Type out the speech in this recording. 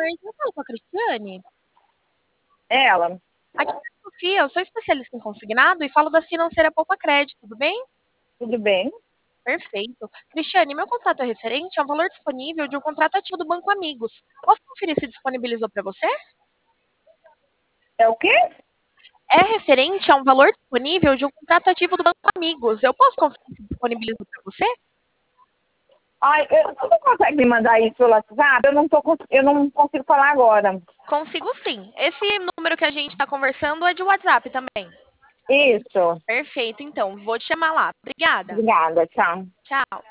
tarde. Eu falo com a Cristiane. Ela, Aqui é a Sofia, eu sou especialista em consignado e falo da Financeira Poupa Crédito, tudo bem? tudo bem? Perfeito. Cristiane, meu contrato é referente ao valor disponível de um contrato ativo do Banco Amigos. Posso conferir se disponibilizou para você? É o quê? É referente a um valor disponível de um contrato ativo do Banco Amigos. Eu posso conferir se disponibilizou para você? Ai, você não consegue me mandar isso pelo WhatsApp? Eu não consigo falar agora. Consigo sim. Esse número que a gente está conversando é de WhatsApp também. Isso. Perfeito, então. Vou te chamar lá. Obrigada. Obrigada, tchau. Tchau.